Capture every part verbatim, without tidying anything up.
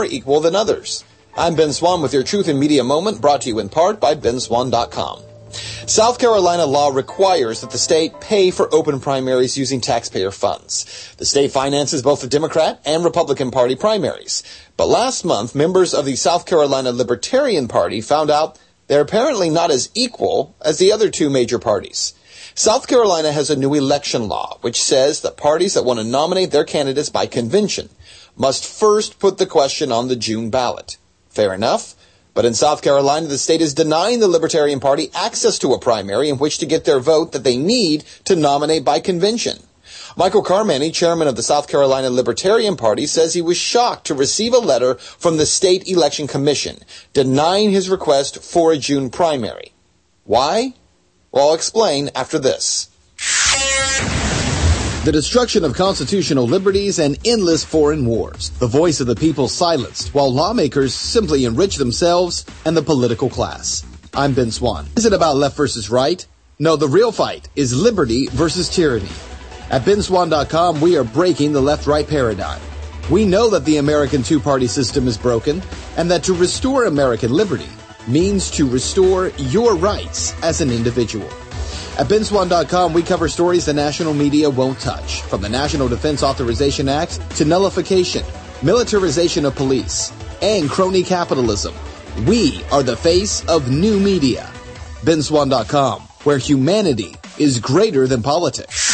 equal than others. I'm Ben Swan with your Truth in Media Moment, brought to you in part by ben swan dot com. South Carolina law requires that the state pay for open primaries using taxpayer funds. The state finances both the Democrat and Republican Party primaries. But last month, members of the South Carolina Libertarian Party found out they're apparently not as equal as the other two major parties. South Carolina has a new election law which says that parties that want to nominate their candidates by convention must first put the question on the June ballot. Fair enough. But in South Carolina, the state is denying the Libertarian Party access to a primary in which to get their vote that they need to nominate by convention. Michael Carmany, chairman of the South Carolina Libertarian Party, says he was shocked to receive a letter from the State Election Commission denying his request for a June primary. Why? Well, I'll explain after this. The destruction of constitutional liberties and endless foreign wars. The voice of the people silenced, while lawmakers simply enrich themselves and the political class. I'm Ben Swan. Is it about left versus right? No, the real fight is liberty versus tyranny. At ben swan dot com, we are breaking the left-right paradigm. We know that the American two-party system is broken, and that to restore American liberty means to restore your rights as an individual. At ben swan dot com, we cover stories the national media won't touch, from the National Defense Authorization Act to nullification, militarization of police, and crony capitalism. We are the face of new media. ben swan dot com, where humanity is greater than politics.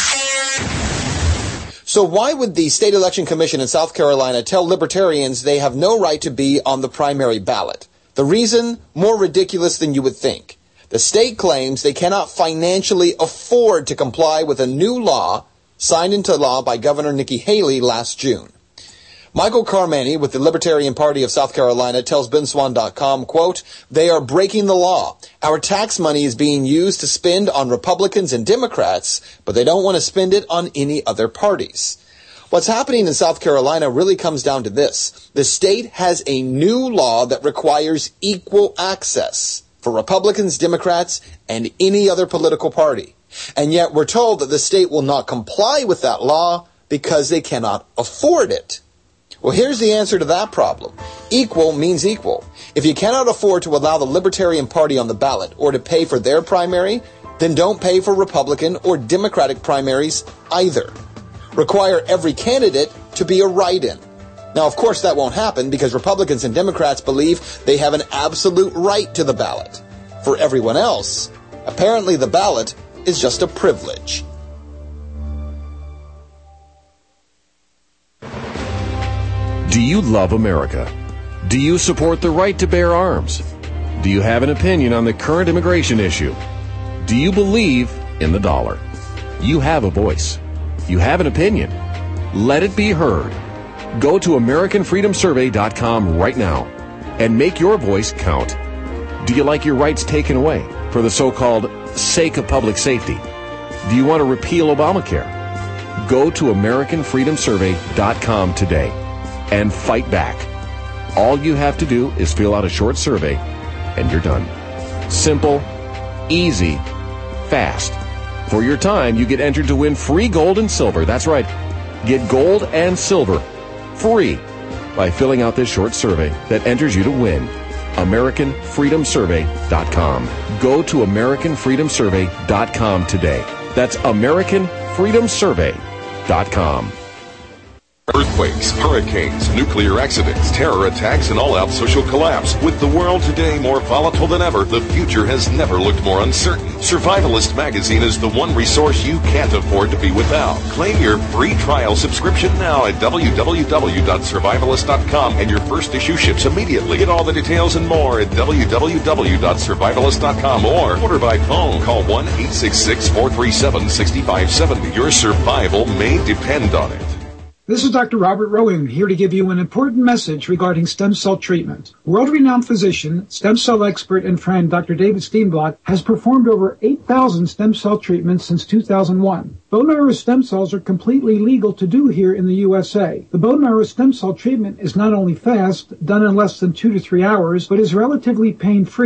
So why would the State Election Commission in South Carolina tell libertarians they have no right to be on the primary ballot? The reason, more ridiculous than you would think. The state claims they cannot financially afford to comply with a new law signed into law by Governor Nikki Haley last June. Michael Carmany with the Libertarian Party of South Carolina tells ben swan dot com, quote, "They are breaking the law. Our tax money is being used to spend on Republicans and Democrats, but they don't want to spend it on any other parties." What's happening in South Carolina really comes down to this. The state has a new law that requires equal access for Republicans, Democrats, and any other political party. And yet we're told that the state will not comply with that law because they cannot afford it. Well, here's the answer to that problem. Equal means equal. If you cannot afford to allow the Libertarian Party on the ballot or to pay for their primary, then don't pay for Republican or Democratic primaries either. Require every candidate to be a write-in. Now, of course, that won't happen because Republicans and Democrats believe they have an absolute right to the ballot. For everyone else, apparently the ballot is just a privilege. Do you love America? Do you support the right to bear arms? Do you have an opinion on the current immigration issue? Do you believe in the dollar? You have a voice. You have an opinion. Let it be heard. Go to american freedom survey dot com right now and make your voice count. Do you like your rights taken away for the so-called sake of public safety? Do you want to repeal Obamacare? Go to american freedom survey dot com today and fight back. All you have to do is fill out a short survey and you're done. Simple, easy, fast. For your time, you get entered to win free gold and silver. That's right. Get gold and silver free by filling out this short survey that enters you to win. american freedom survey dot com. Go to american freedom survey dot com today. That's american freedom survey dot com. Earthquakes, hurricanes, nuclear accidents, terror attacks, and all-out social collapse. With the world today more volatile than ever, the future has never looked more uncertain. Survivalist Magazine is the one resource you can't afford to be without. Claim your free trial subscription now at w w w dot survivalist dot com, and your first issue ships immediately. Get all the details and more at w w w dot survivalist dot com or order by phone. Call one eight six six, four three seven, six five seven zero. Your survival may depend on it. This is Doctor Robert Rowan here to give you an important message regarding stem cell treatment. World-renowned physician, stem cell expert, and friend Doctor David Steenblock has performed over eight thousand stem cell treatments since two thousand one. Bone marrow stem cells are completely legal to do here in the U S A. The bone marrow stem cell treatment is not only fast, done in less than two to three hours, but is relatively pain-free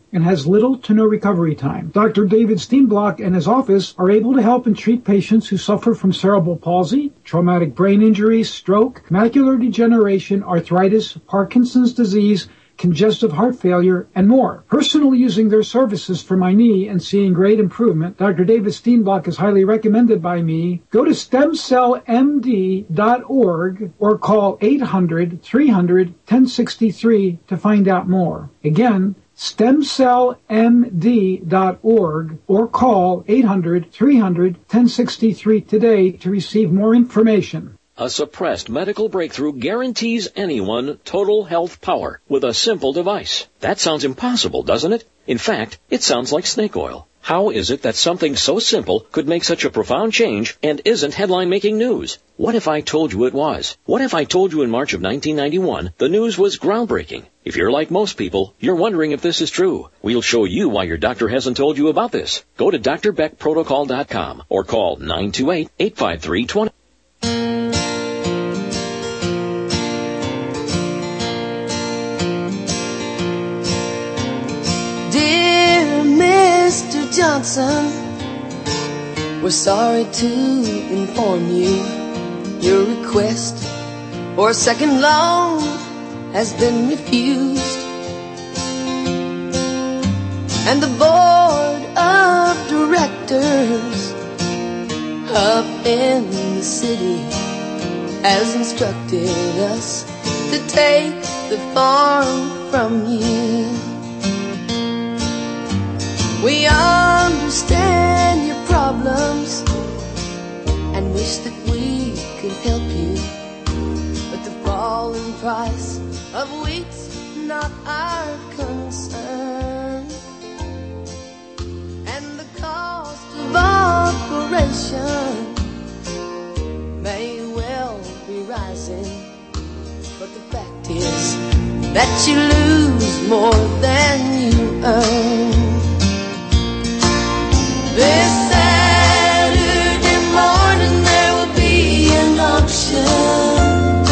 and has little to no recovery time. Doctor David Steenblock and his office are able to help and treat patients who suffer from cerebral palsy, traumatic brain injury, stroke, macular degeneration, arthritis, Parkinson's disease, congestive heart failure, and more. Personally using their services for my knee and seeing great improvement, Doctor David Steenblock is highly recommended by me. Go to stem cell m d dot org or call eight hundred, three hundred, ten sixty-three to find out more. Again, stem cell m d dot org or call eight hundred, three hundred, ten sixty-three today to receive more information. A suppressed medical breakthrough guarantees anyone total health power with a simple device. That sounds impossible, doesn't it? In fact, it sounds like snake oil. How is it that something so simple could make such a profound change and isn't headline-making news? What if I told you it was? What if I told you in March of nineteen ninety-one the news was groundbreaking? If you're like most people, you're wondering if this is true. We'll show you why your doctor hasn't told you about this. Go to d r beck protocol dot com or call nine two eight, eight five three, two zero. Mister Johnson, we're sorry to inform you your request for a second loan has been refused, and the board of directors up in the city has instructed us to take the farm from you. We understand your problems and wish that we could help you, but the falling price of wheat's not our concern, and the cost of operation may well be rising, but the fact is that you lose more than you earn. This Saturday morning there will be an auction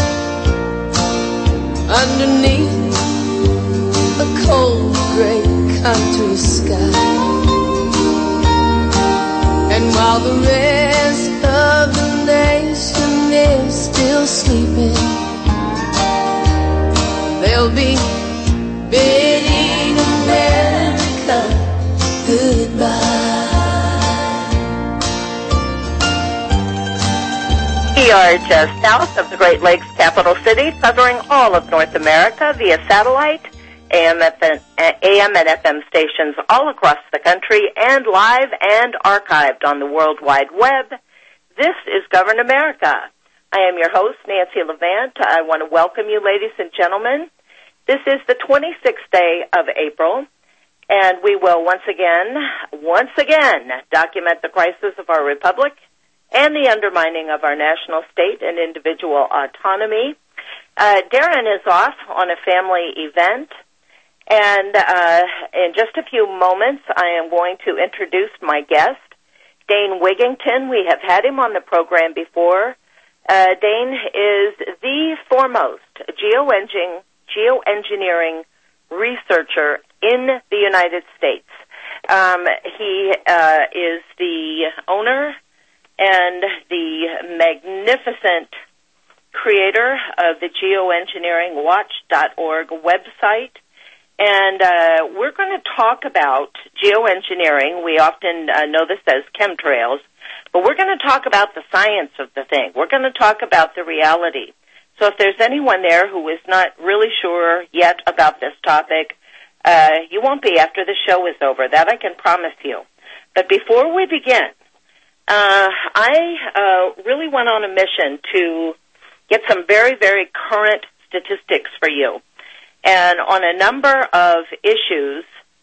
underneath a cold gray country sky, and while the rest of the nation is still sleeping, they'll be bidding America goodbye. We are just south of the Great Lakes capital city, covering all of North America via satellite, A M, A M and F M stations all across the country, and live and archived on the World Wide Web. This is Govern America. I am your host, Nancy Levant. I want to welcome you, ladies and gentlemen. This is the twenty-sixth day of April, and we will once again, once again, document the crisis of our republic and the undermining of our national, state, and individual autonomy. Uh, Darren is off on a family event, and uh, in just a few moments, I am going to introduce my guest, Dane Wigington. We have had him on the program before. Uh, Dane is the foremost geoengineering, geoengineering researcher in the United States. Um, he uh, is the owner and the magnificent creator of the geoengineering watch dot org website. And uh, we're going to talk about geoengineering. We often uh, know this as chemtrails, but we're going to talk about the science of the thing. We're going to talk about the reality. So if there's anyone there who is not really sure yet about this topic, uh, you won't be after the show is over. That I can promise you. But before we begin, Uh, I uh, really went on a mission to get some very, very current statistics for you, and on a number of issues,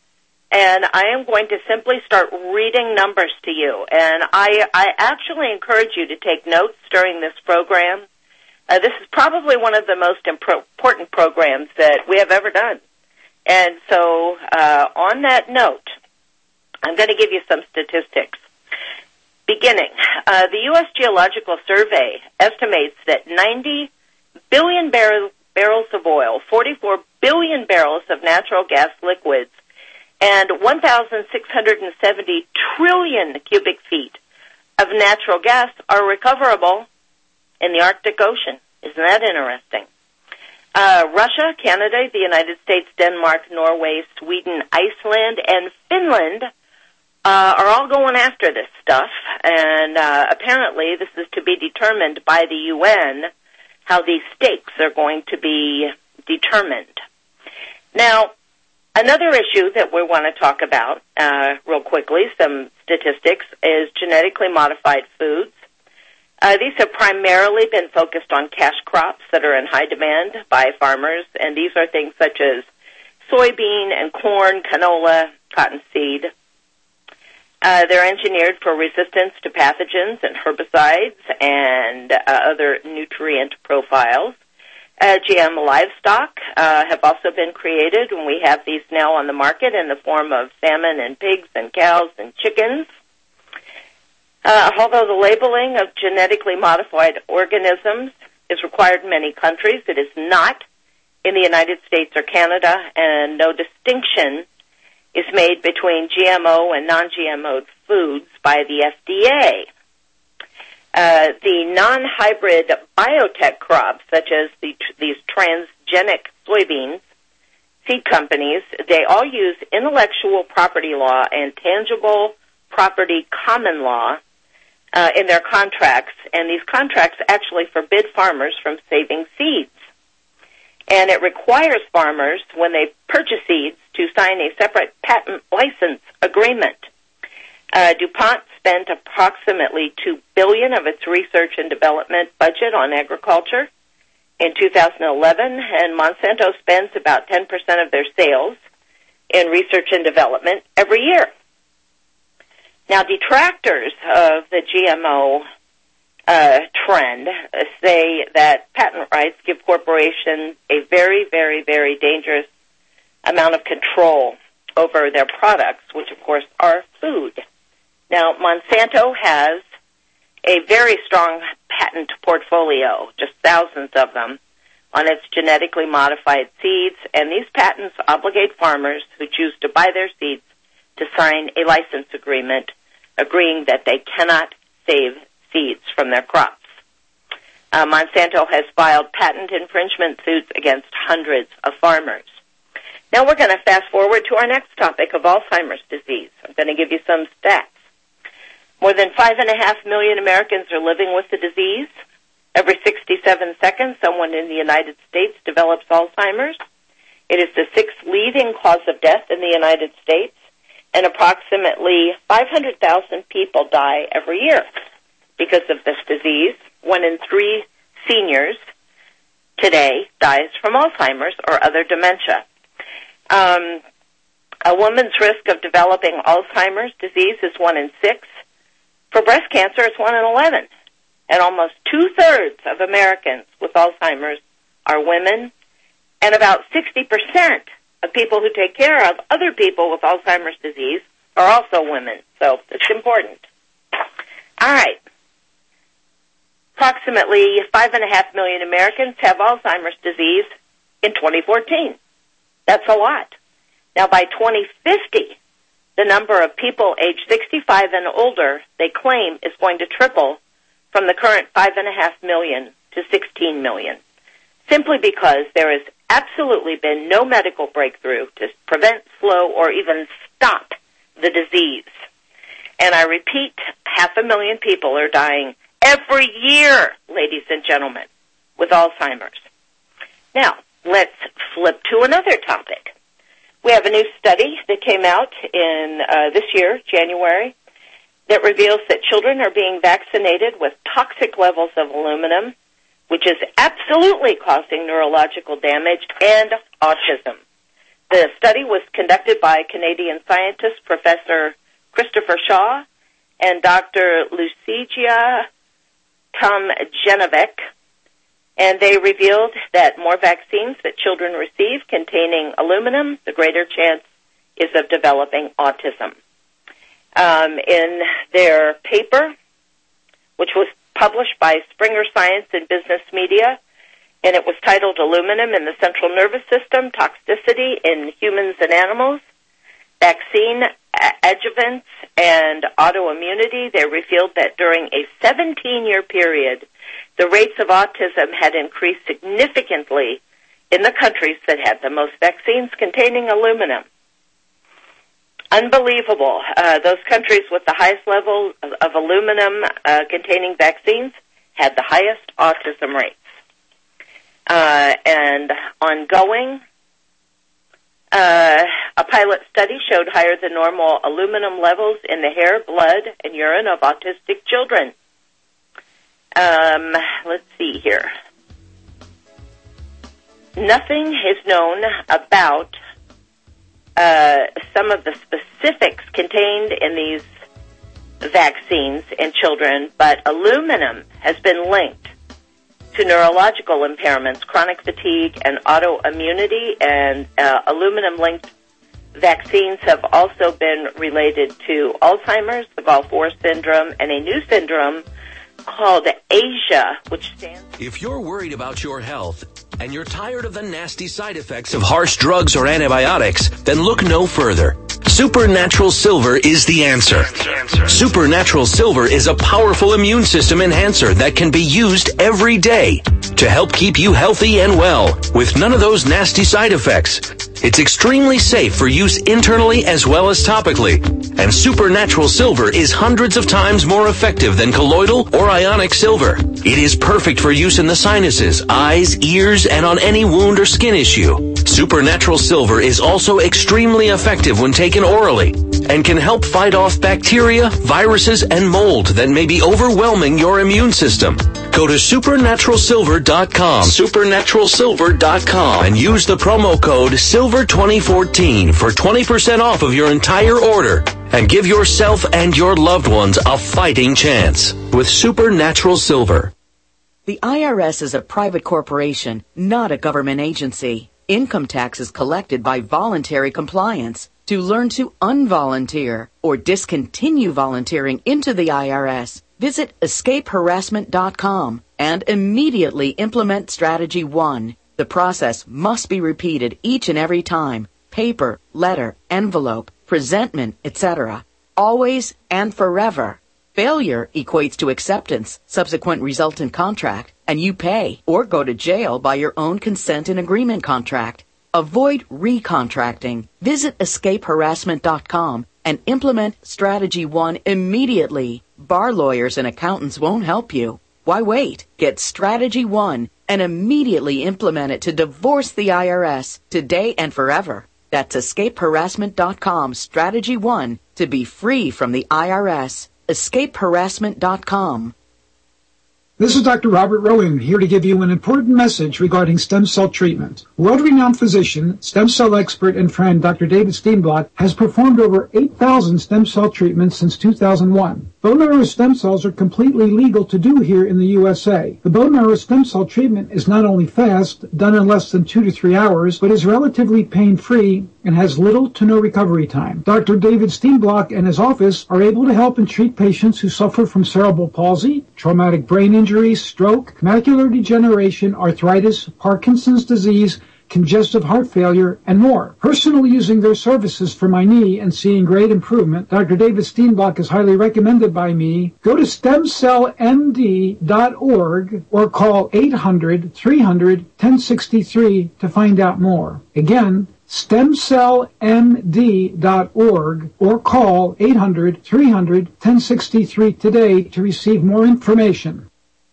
and I am going to simply start reading numbers to you, and I, I actually encourage you to take notes during this program. Uh, this is probably one of the most important programs that we have ever done, and so uh, on that note, I'm going to give you some statistics. Beginning, uh, the U S Geological Survey estimates that ninety billion bar- barrels of oil, forty-four billion barrels of natural gas liquids, and one thousand six hundred seventy trillion cubic feet of natural gas are recoverable in the Arctic Ocean. Isn't that interesting? Uh, Russia, Canada, the United States, Denmark, Norway, Sweden, Iceland, and Finland uh, are all going after this stuff, and uh, apparently this is to be determined by the U N, how these stakes are going to be determined. Now, another issue that we want to talk about uh, real quickly, some statistics, is genetically modified foods. Uh, these have primarily been focused on cash crops that are in high demand by farmers, and these are things such as soybean and corn, canola, cottonseed. Uh, they're engineered for resistance to pathogens and herbicides and uh, other nutrient profiles. Uh, G M livestock uh, have also been created, and we have these now on the market in the form of salmon and pigs and cows and chickens. Uh, although the labeling of genetically modified organisms is required in many countries, it is not in the United States or Canada, and no distinction is made between G M O and non-G M O foods by the F D A. Uh, the non-hybrid biotech crops, such as the, these transgenic soybeans, seed companies, they all use intellectual property law and tangible property common law uh, in their contracts, and these contracts actually forbid farmers from saving seeds. And it requires farmers, when they purchase seeds, to sign a separate patent license agreement. Uh, DuPont spent approximately two billion dollars of its research and development budget on agriculture in two thousand eleven, and Monsanto spends about ten percent of their sales in research and development every year. Now, detractors of the G M O uh, trend say that patent rights give corporations a very, very, very dangerous amount of control over their products, which, of course, are food. Now, Monsanto has a very strong patent portfolio, just thousands of them, on its genetically modified seeds, and these patents obligate farmers who choose to buy their seeds to sign a license agreement agreeing that they cannot save seeds from their crops. Uh, Monsanto has filed patent infringement suits against hundreds of farmers. Now we're going to fast forward to our next topic of Alzheimer's disease. I'm going to give you some stats. More than five and a half million Americans are living with the disease. Every sixty-seven seconds, someone in the United States develops Alzheimer's. It is the sixth leading cause of death in the United States, and approximately five hundred thousand people die every year because of this disease. One in three seniors today dies from Alzheimer's or other dementia. Um, a woman's risk of developing Alzheimer's disease is one in six. For breast cancer, it's one in eleven. And almost two-thirds of Americans with Alzheimer's are women, and about sixty percent of people who take care of other people with Alzheimer's disease are also women. So it's important. All right. Approximately five and a half million Americans have Alzheimer's disease in twenty fourteen. That's a lot. Now, by twenty fifty, the number of people aged sixty-five and older, they claim, is going to triple from the current five and a half million to sixteen million, simply because there has absolutely been no medical breakthrough to prevent, slow, or even stop the disease. And I repeat, half a million people are dying every year, ladies and gentlemen, with Alzheimer's. Now, let's flip to another topic. We have a new study that came out in uh, this year, January, that reveals that children are being vaccinated with toxic levels of aluminum, which is absolutely causing neurological damage and autism. The study was conducted by Canadian scientist Professor Christopher Shaw and Doctor Lucia Tomjanovic, and they revealed that more vaccines that children receive containing aluminum, the greater chance is of developing autism. Um, in their paper, which was published by Springer Science and Business Media, and it was titled Aluminum in the Central Nervous System, Toxicity in Humans and Animals, vaccine adjuvants and autoimmunity, they revealed that during a seventeen-year period, the rates of autism had increased significantly in the countries that had the most vaccines containing aluminum. Unbelievable. Uh, those countries with the highest level of, of aluminum uh, containing vaccines had the highest autism rates. Uh, and ongoing, uh, a pilot study showed higher than normal aluminum levels in the hair, blood, and urine of autistic children. Um, let's see here. Nothing is known about uh, some of the specifics contained in these vaccines in children, but aluminum has been linked to neurological impairments, chronic fatigue, and autoimmunity, and uh, aluminum-linked vaccines have also been related to Alzheimer's, the Gulf War syndrome, and a new syndrome called ASIA, which stands... If you're worried about your health and you're tired of the nasty side effects of harsh drugs or antibiotics, then look no further. Supernatural Silver is the answer. Supernatural Silver is a powerful immune system enhancer that can be used every day to help keep you healthy and well with none of those nasty side effects. It's extremely safe for use internally as well as topically. And Supernatural Silver is hundreds of times more effective than colloidal or ionic silver. It is perfect for use in the sinuses, eyes, ears, and on any wound or skin issue. Supernatural Silver is also extremely effective when taken orally and can help fight off bacteria, viruses, and mold that may be overwhelming your immune system. Go to supernatural silver dot com, supernatural silver dot com, and use the promo code silver twenty fourteen for twenty percent off of your entire order. And give yourself and your loved ones a fighting chance with Supernatural Silver. The I R S is a private corporation, not a government agency. Income tax is collected by voluntary compliance. To learn to unvolunteer or discontinue volunteering into the I R S, visit escape harassment dot com and immediately implement Strategy one. The process must be repeated each and every time. Paper, letter, envelope, presentment, et cetera. Always and forever. Failure equates to acceptance, subsequent resultant contract, and you pay or go to jail by your own consent and agreement contract. Avoid recontracting. Visit escape harassment dot com and implement Strategy one immediately. Bar lawyers and accountants won't help you. Why wait? Get Strategy one and immediately implement it to divorce the I R S today and forever. That's escape harassment dot com, Strategy one, to be free from the I R S. escape harassment dot com. This is Doctor Robert Rowan, here to give you an important message regarding stem cell treatment. World-renowned physician, stem cell expert, and friend Doctor David Steenblock has performed over eight thousand stem cell treatments since two thousand one. Bone marrow stem cells are completely legal to do here in the U S A. The bone marrow stem cell treatment is not only fast, done in less than two to three hours, but is relatively pain-free and has little to no recovery time. Doctor David Steenblock and his office are able to help and treat patients who suffer from cerebral palsy, traumatic brain injury, stroke, macular degeneration, arthritis, Parkinson's disease, congestive heart failure, and more. Personally using their services for my knee and seeing great improvement, Doctor David Steenblock is highly recommended by me. Go to stem cell m d dot org or call eight hundred, three hundred, ten sixty-three to find out more. Again, stem cell m d dot org or call eight hundred, three hundred, ten sixty-three today to receive more information.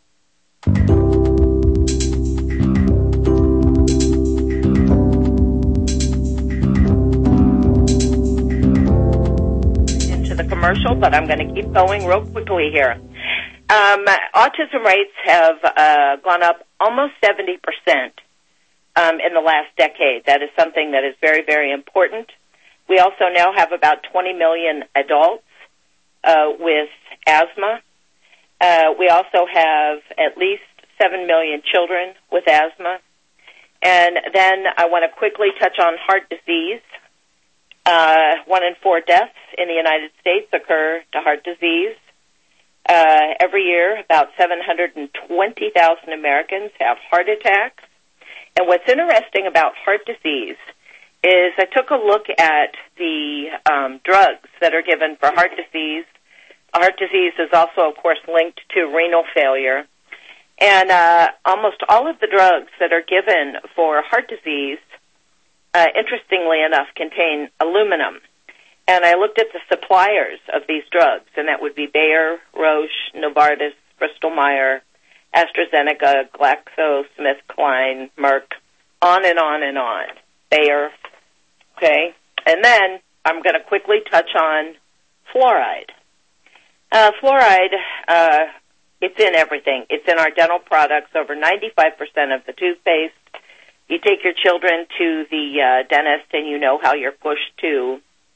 Commercial, but I'm going to keep going real quickly here. Um, autism rates have uh, gone up almost seventy percent um, in the last decade. That is something that is very, very important. We also now have about twenty million adults uh, with asthma. Uh, we also have at least seven million children with asthma. And then I want to quickly touch on heart disease. Uh, one in four deaths in the United States occur to heart disease. Uh, every year, about seven hundred twenty thousand Americans have heart attacks. And what's interesting about heart disease is I took a look at the um, drugs that are given for heart disease. Heart disease is also, of course, linked to renal failure. And uh, almost all of the drugs that are given for heart disease, uh, interestingly enough, contain aluminum. And I looked at the suppliers of these drugs, and that would be Bayer, Roche, Novartis, Bristol-Myers, AstraZeneca, GlaxoSmithKline, Merck, on and on and on. Bayer, okay? And then I'm going to quickly touch on fluoride. Uh, fluoride, uh, it's in everything. It's in our dental products, over ninety-five percent of the toothpaste. You take your children to the uh, dentist and you know how you're pushed to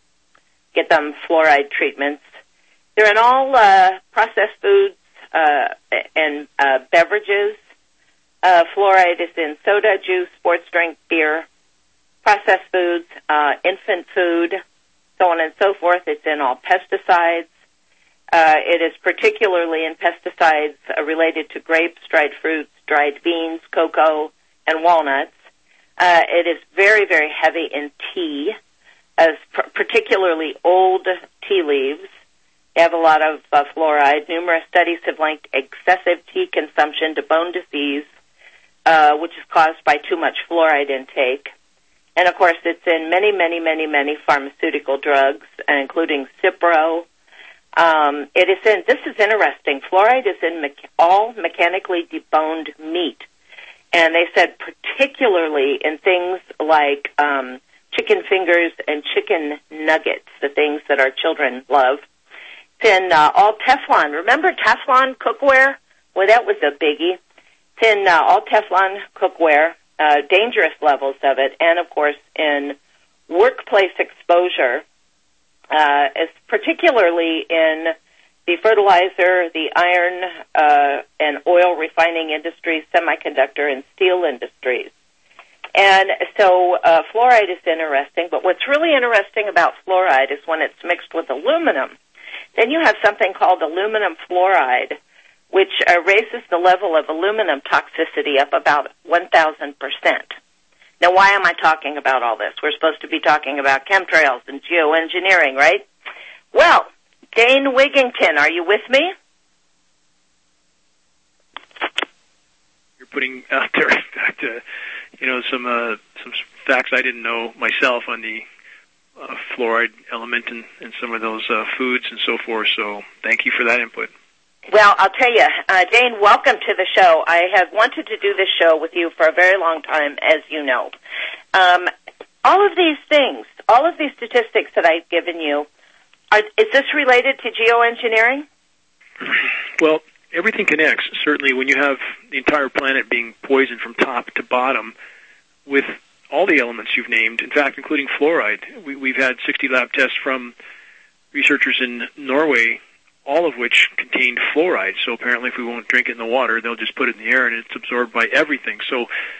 get them fluoride treatments. They're in all uh, processed foods uh, and uh, beverages. Uh, fluoride is in soda, juice, sports drink, beer, processed foods, uh, infant food, so on and so forth. It's in all pesticides. Uh, it is particularly in pesticides uh, related to grapes, dried fruits, dried beans, cocoa, and walnuts. Uh, it is very, very heavy in tea, as pr- particularly old tea leaves. You have a lot of uh, fluoride. Numerous studies have linked excessive tea consumption to bone disease, uh, which is caused by too much fluoride intake. And, of course, it's in many, many, many, many pharmaceutical drugs, including Cipro. Um, it is in, this is interesting, fluoride is in me- all mechanically deboned meat. And they said particularly in things like um, chicken fingers and chicken nuggets, the things that our children love. It's in uh, all Teflon. Remember Teflon cookware? Well, that was a biggie. It's in uh, all Teflon cookware, uh, dangerous levels of it, and, of course, in workplace exposure, uh, is particularly in the fertilizer, the iron uh, and oil refining industries, semiconductor and steel industries. And so uh, fluoride is interesting, but what's really interesting about fluoride is when it's mixed with aluminum. Then you have something called aluminum fluoride, which uh, raises the level of aluminum toxicity up about one thousand percent. Now, why am I talking about all this? We're supposed to be talking about chemtrails and geoengineering, right? Well, Dane Wigington, are you with me? You're putting out there, in fact, uh, you know, some uh, some facts I didn't know myself on the uh, fluoride element in, in some of those uh, foods and so forth. So, thank you for that input. Well, I'll tell you, uh, Dane, welcome to the show. I have wanted to do this show with you for a very long time, as you know. Um, all of these things, all of these statistics that I've given you, are, is this related to geoengineering? Well, everything connects. Certainly, when you have the entire planet being poisoned from top to bottom with all the elements you've named, in fact, including fluoride. We, we've had sixty lab tests from researchers in Norway, all of which contained fluoride. So apparently if we won't drink it in the water, they'll just put it in the air and it's absorbed by everything. So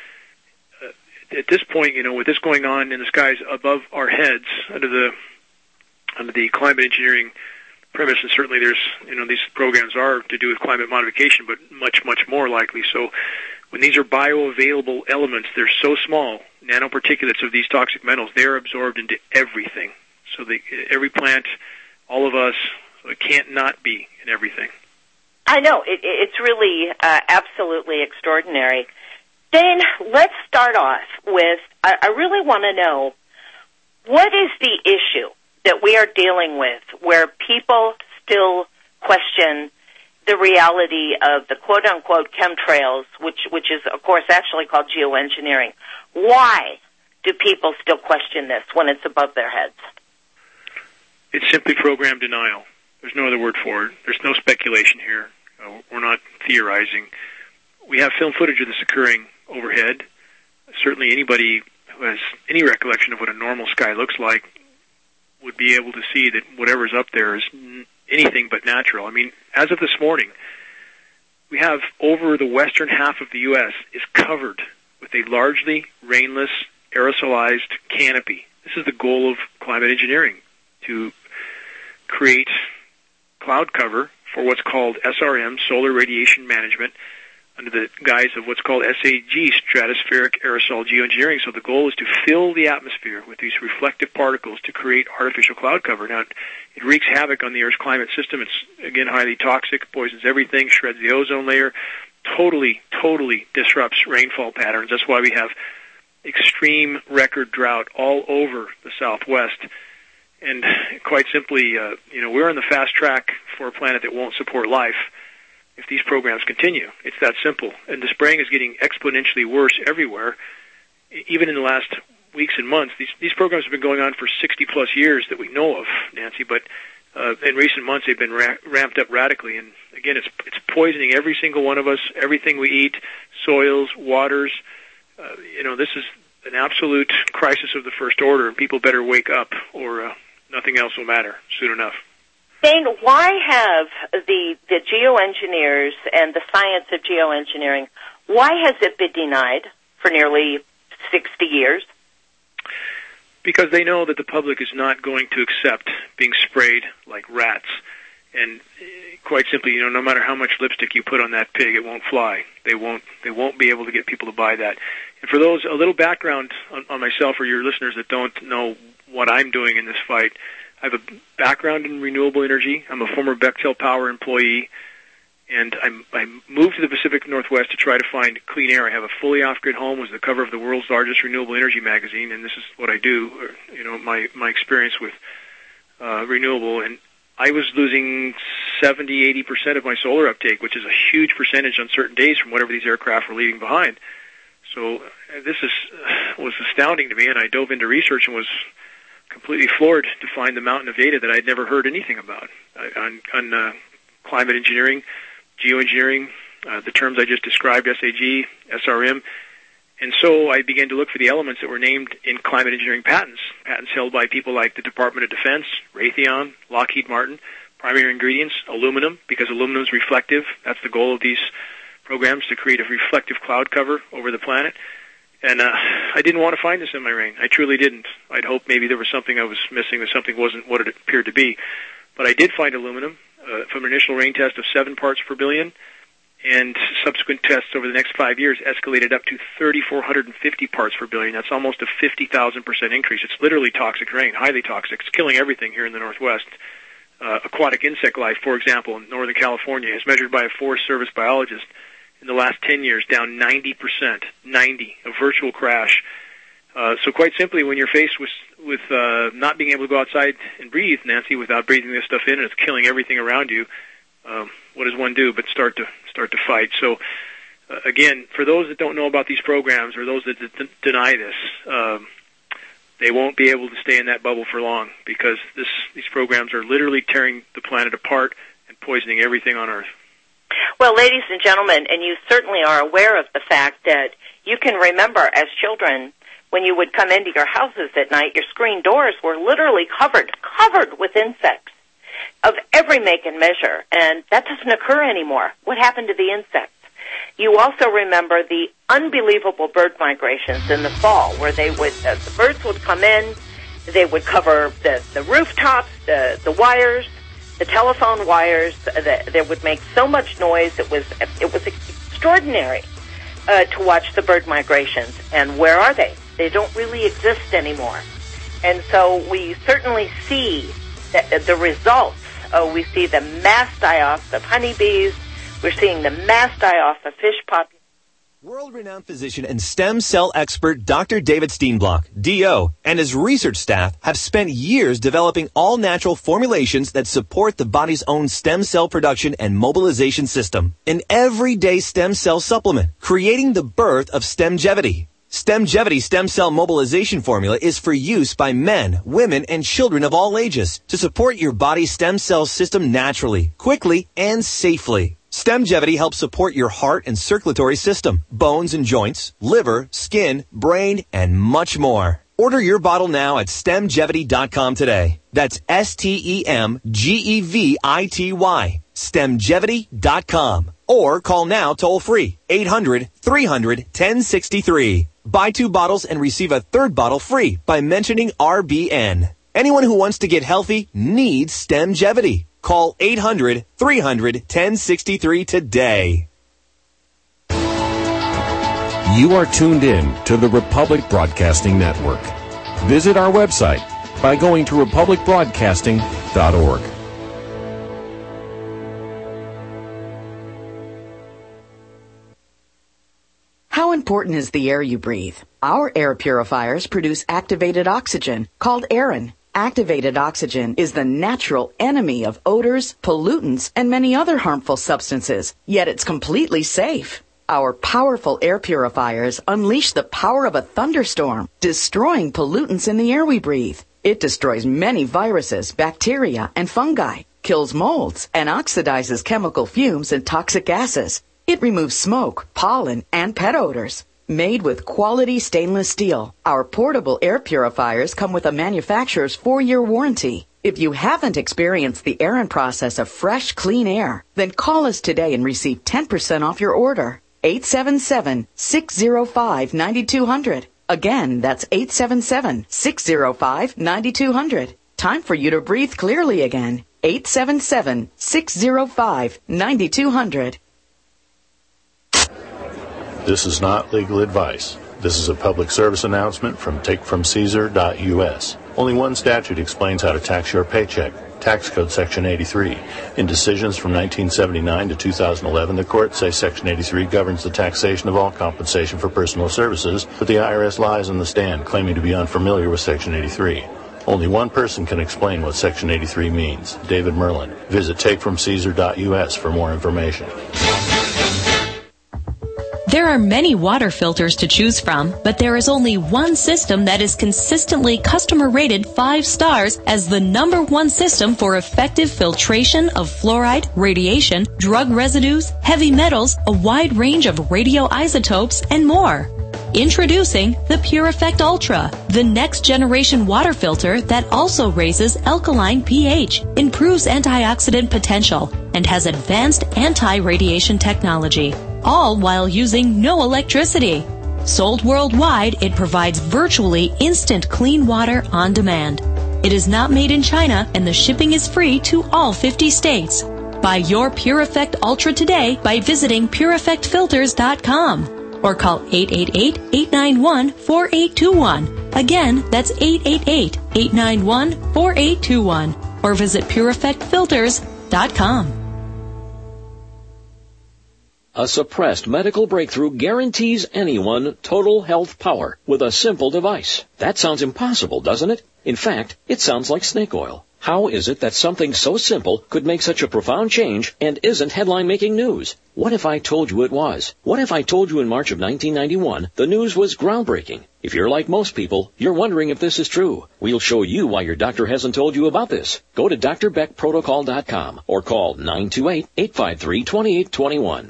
uh, at this point, you know, with this going on in the skies above our heads, under the under the climate engineering premise, and certainly there's, you know, these programs are to do with climate modification, but much, much more likely. So when these are bioavailable elements, they're so small, nanoparticulates of these toxic metals, they're absorbed into everything. So the, every plant, all of us, so it can't not be in everything. I know. It, it's really uh, absolutely extraordinary. Dane, let's start off with, I, I really want to know, what is the issue that we are dealing with where people still question the reality of the quote-unquote chemtrails, which, which is, of course, actually called geoengineering? Why do people still question this when it's above their heads? It's simply program denial. There's no other word for it. There's no speculation here. Uh, we're not theorizing. We have film footage of this occurring overhead. Certainly anybody who has any recollection of what a normal sky looks like would be able to see that whatever's up there is n- anything but natural. I mean, as of this morning, we have over the western half of the U S is covered with a largely rainless, aerosolized canopy. This is the goal of climate engineering, to create cloud cover for what's called S R M, solar radiation management, under the guise of what's called S A G, stratospheric aerosol geoengineering. So the goal is to fill the atmosphere with these reflective particles to create artificial cloud cover. Now, it wreaks havoc on the Earth's climate system. It's, again, highly toxic, poisons everything, shreds the ozone layer, totally, totally disrupts rainfall patterns. That's why we have extreme record drought all over the Southwest. And quite simply, uh, you know, we're on the fast track for a planet that won't support life if these programs continue. It's that simple. And the spraying is getting exponentially worse everywhere. Even in the last weeks and months, these these programs have been going on for sixty plus years that we know of, Nancy, but uh, in recent months they've been ra- ramped up radically. And again, it's it's poisoning every single one of us, everything we eat, soils, waters. Uh, you know, this is an absolute crisis of the first order, and people better wake up, or uh, nothing else will matter soon enough. Dane, why have the, the geoengineers and the science of geoengineering, why has it been denied for nearly sixty years? Because they know that the public is not going to accept being sprayed like rats. And quite simply, you know, no matter how much lipstick you put on that pig, it won't fly. They won't, they won't be able to get people to buy that. And for those, a little background on, on myself or your listeners that don't know what I'm doing in this fight, I have a background in renewable energy. I'm a former Bechtel Power employee, and I'm, I moved to the Pacific Northwest to try to find clean air. I have a fully off-grid home, was the cover of the world's largest renewable energy magazine, and this is what I do, or, you know, my, my experience with uh, renewable. And I was losing seventy, eighty percent of my solar uptake, which is a huge percentage on certain days from whatever these aircraft were leaving behind. So uh, this is uh, was astounding to me, and I dove into research and was completely floored to find the mountain of data that I'd never heard anything about uh, on, on uh, climate engineering, geoengineering, uh, the terms I just described, S A G, S R M. And so I began to look for the elements that were named in climate engineering patents, patents held by people like the Department of Defense, Raytheon, Lockheed Martin. Primary ingredients, aluminum, because aluminum is reflective. That's the goal of these programs, to create a reflective cloud cover over the planet. And uh, I didn't want to find this in my rain. I truly didn't. I'd hoped maybe there was something I was missing, that something wasn't what it appeared to be. But I did find aluminum uh, from an initial rain test of seven parts per billion, and subsequent tests over the next five years escalated up to three thousand four hundred fifty parts per billion. That's almost a fifty thousand percent increase. It's literally toxic rain, highly toxic. It's killing everything here in the Northwest. Uh, aquatic insect life, for example, in Northern California, is measured by a Forest Service biologist in the last ten years, down ninety percent, ninety, a virtual crash. Uh, so quite simply, when you're faced with with uh, not being able to go outside and breathe, Nancy, without breathing this stuff in, and it's killing everything around you, um, what does one do but start to start to fight? So uh, again, for those that don't know about these programs, or those that d- deny this, um, they won't be able to stay in that bubble for long, because this, these programs are literally tearing the planet apart and poisoning everything on Earth. Well, ladies and gentlemen, and you certainly are aware of the fact that you can remember as children, when you would come into your houses at night, your screen doors were literally covered, covered with insects of every make and measure, and that doesn't occur anymore. What happened to the insects? You also remember the unbelievable bird migrations in the fall, where they would, uh, the birds would come in, they would cover the, the rooftops, the, the wires, the telephone wires. The, they would make so much noise. It was it was extraordinary uh, to watch the bird migrations. And where are they? They don't really exist anymore. And so we certainly see the, the results. Uh, we see the mass die-off of honeybees. We're seeing the mass die-off of fish populations. World-renowned physician and stem cell expert Doctor David Steenblock, D O, and his research staff have spent years developing all-natural formulations that support the body's own stem cell production and mobilization system. An everyday stem cell supplement, creating the birth of Stemgevity. Stemgevity stem cell mobilization formula is for use by men, women, and children of all ages to support your body's stem cell system naturally, quickly, and safely. Stemgevity helps support your heart and circulatory system, bones and joints, liver, skin, brain, and much more. Order your bottle now at stemgevity dot com today. That's S T E M G E V I T Y. stemgevity dot com. Or call now toll free, eight hundred, three hundred, ten sixty-three. Buy two bottles and receive a third bottle free by mentioning R B N. Anyone who wants to get healthy needs Stemgevity. Call eight hundred, three hundred, ten sixty-three today. You are tuned in to the Republic Broadcasting Network. Visit our website by going to republic broadcasting dot org. How important is the air you breathe? Our air purifiers produce activated oxygen, called Aerin. Activated oxygen is the natural enemy of odors, pollutants, and many other harmful substances, yet it's completely safe. Our powerful air purifiers unleash the power of a thunderstorm, destroying pollutants in the air we breathe. It destroys many viruses, bacteria, and fungi, kills molds, and oxidizes chemical fumes and toxic gases. It removes smoke, pollen, and pet odors. Made with quality stainless steel, our portable air purifiers come with a manufacturer's four-year warranty. If you haven't experienced the Aerin process of fresh, clean air, then call us today and receive ten percent off your order. eight seven seven, six zero five, nine two zero zero. Again, that's eight seven seven, six zero five, nine two zero zero. Time for you to breathe clearly again. eight seven seven, six zero five, nine two zero zero. This is not legal advice. This is a public service announcement from take from caesar dot U S. Only one statute explains how to tax your paycheck. Tax Code Section eighty-three. In decisions from nineteen seventy-nine to two thousand eleven, the courts say Section eighty-three governs the taxation of all compensation for personal services, but the I R S lies on the stand, claiming to be unfamiliar with Section eighty-three. Only one person can explain what Section eighty-three means, David Merlin. Visit take from caesar dot U S for more information. There are many water filters to choose from, but there is only one system that is consistently customer rated five stars as the number one system for effective filtration of fluoride, radiation, drug residues, heavy metals, a wide range of radioisotopes, and more. Introducing the PureEffect Ultra, the next generation water filter that also raises alkaline pH, improves antioxidant potential, and has advanced anti-radiation technology, all while using no electricity. Sold worldwide, it provides virtually instant clean water on demand. It is not made in China, and the shipping is free to all fifty states. Buy your PureEffect Ultra today by visiting pure effect filters dot com. Or call eight eight eight, eight nine one, four eight two one. Again, that's eight eight eight, eight nine one, four eight two one. Or visit pure effect filters dot com. A suppressed medical breakthrough guarantees anyone total health power with a simple device. That sounds impossible, doesn't it? In fact, it sounds like snake oil. How is it that something so simple could make such a profound change and isn't headline-making news? What if I told you it was? What if I told you in March of nineteen ninety-one the news was groundbreaking? If you're like most people, you're wondering if this is true. We'll show you why your doctor hasn't told you about this. Go to D R Beck Protocol dot com or call nine two eight, eight five three, two eight two one.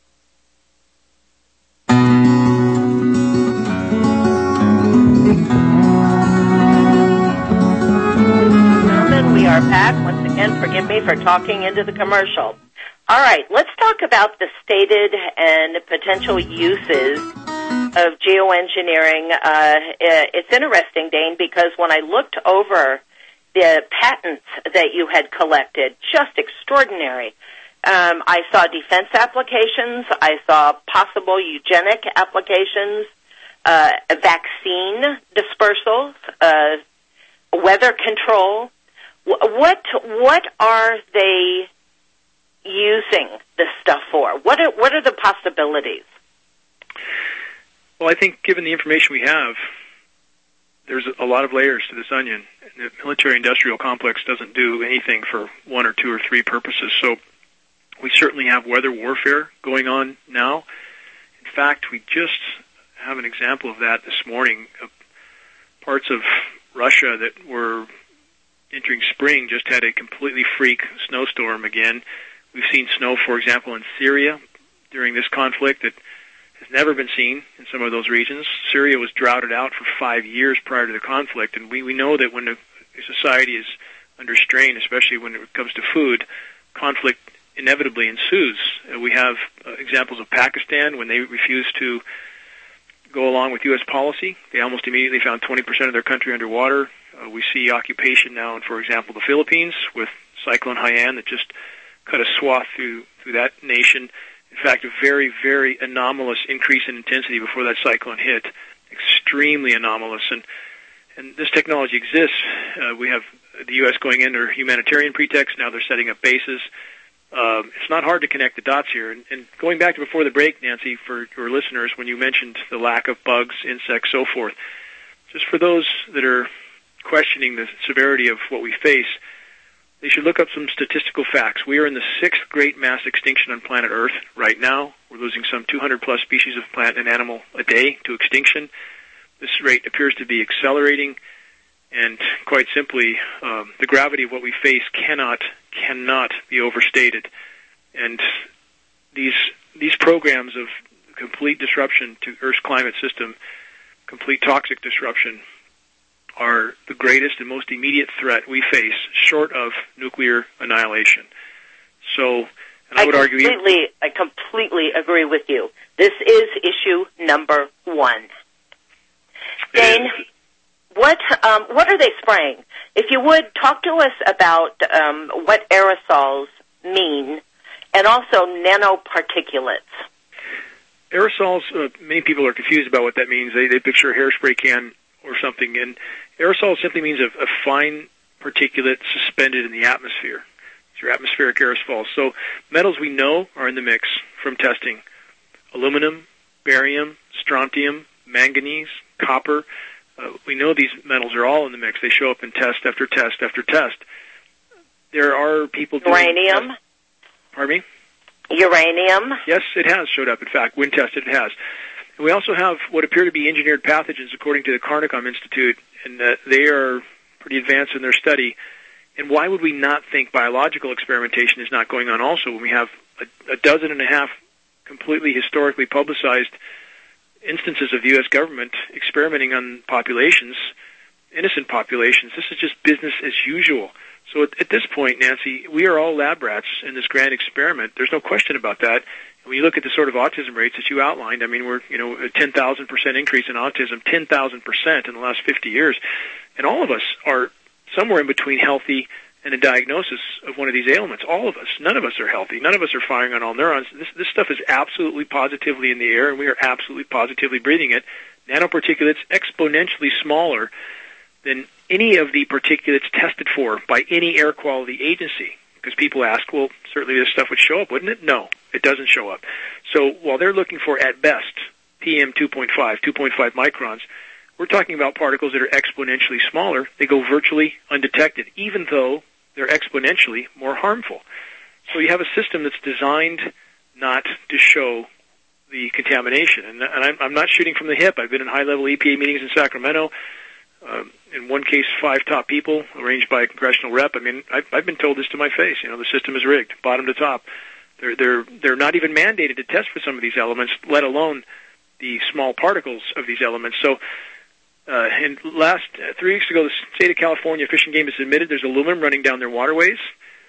We are back. Once again, forgive me for talking into the commercial. All right, let's talk about the stated and potential uses of geoengineering. Uh, it's interesting, Dane, because when I looked over the patents that you had collected, just extraordinary. Um, I saw defense applications. I saw possible eugenic applications, uh, vaccine dispersals, uh, weather control. What what are they using this stuff for? What are what are the possibilities? Well, I think given the information we have, there's a lot of layers to this onion. The military-industrial complex doesn't do anything for one or two or three purposes. So we certainly have weather warfare going on now. In fact, we just have an example of that this morning. Uh, parts of Russia that were entering spring just had a completely freak snowstorm again. We've seen snow, for example, in Syria during this conflict that has never been seen in some of those regions. Syria was droughted out for five years prior to the conflict, and we, we know that when a society is under strain, especially when it comes to food, conflict inevitably ensues. Uh, we have uh, examples of Pakistan when they refused to go along with U S policy. They almost immediately found twenty percent of their country underwater. Uh, we see occupation now in, for example, the Philippines with Cyclone Haiyan that just cut a swath through through that nation. In fact, a very, very anomalous increase in intensity before that cyclone hit. Extremely anomalous. And, and this technology exists. Uh, we have the U S going under humanitarian pretext. Now they're setting up bases. Um, it's not hard to connect the dots here. And, and going back to before the break, Nancy, for your listeners, when you mentioned the lack of bugs, insects, so forth, just for those that are questioning the severity of what we face, they should look up some statistical facts. We are in the sixth great mass extinction on planet Earth right now. We're losing some two hundred plus species of plant and animal a day to extinction. This rate appears to be accelerating, and quite simply, um, the gravity of what we face cannot, cannot be overstated. And these, these programs of complete disruption to Earth's climate system, complete toxic disruption, are the greatest and most immediate threat we face, short of nuclear annihilation. So, and I, I would argue... Completely, I completely agree with you. This is issue number one. Dane, what, um, what are they spraying? If you would, talk to us about um, what aerosols mean, and also nanoparticulates. Aerosols, uh, many people are confused about what that means. They, they picture a hairspray can or something, and aerosol simply means a, a fine particulate suspended in the atmosphere. It's your atmospheric aerosols. So metals we know are in the mix from testing. Aluminum, barium, strontium, manganese, copper. Uh, we know these metals are all in the mix. They show up in test after test after test. There are people doing... Uranium? Test- Pardon me? Uranium? Yes, it has showed up. In fact, when tested, it has. And we also have what appear to be engineered pathogens, according to the Carnicom Institute, and uh, they are pretty advanced in their study. And why would we not think biological experimentation is not going on also when we have a, a dozen and a half completely historically publicized instances of the U S government experimenting on populations, innocent populations? This is just business as usual. So at, at this point, Nancy, we are all lab rats in this grand experiment. There's no question about that. When you look at the sort of autism rates that you outlined, I mean, we're, you know, a ten thousand percent increase in autism, ten thousand percent in the last fifty years. And all of us are somewhere in between healthy and a diagnosis of one of these ailments. All of us. None of us are healthy. None of us are firing on all neurons. This, this stuff is absolutely positively in the air, and we are absolutely positively breathing it. Nanoparticulates exponentially smaller than any of the particulates tested for by any air quality agency. Because people ask, well, certainly this stuff would show up, wouldn't it? No, it doesn't show up. So while they're looking for, at best, P M two point five, two point five microns, we're talking about particles that are exponentially smaller. They go virtually undetected, even though they're exponentially more harmful. So you have a system that's designed not to show the contamination. And, and I'm, I'm not shooting from the hip. I've been in high-level E P A meetings in Sacramento. Um, in one case, five top people arranged by a congressional rep. I mean, I've, I've been told this to my face. You know, the system is rigged, bottom to top. They're they're they're not even mandated to test for some of these elements, let alone the small particles of these elements. So, uh, and last uh, three weeks ago, the state of California Fish and Game has admitted there's aluminum running down their waterways.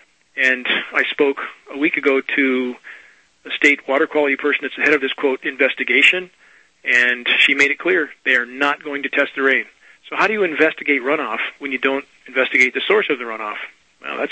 And I spoke a week ago to a state water quality person that's the head of this quote investigation, and she made it clear they are not going to test the rain. So how do you investigate runoff when you don't investigate the source of the runoff? Well, that's...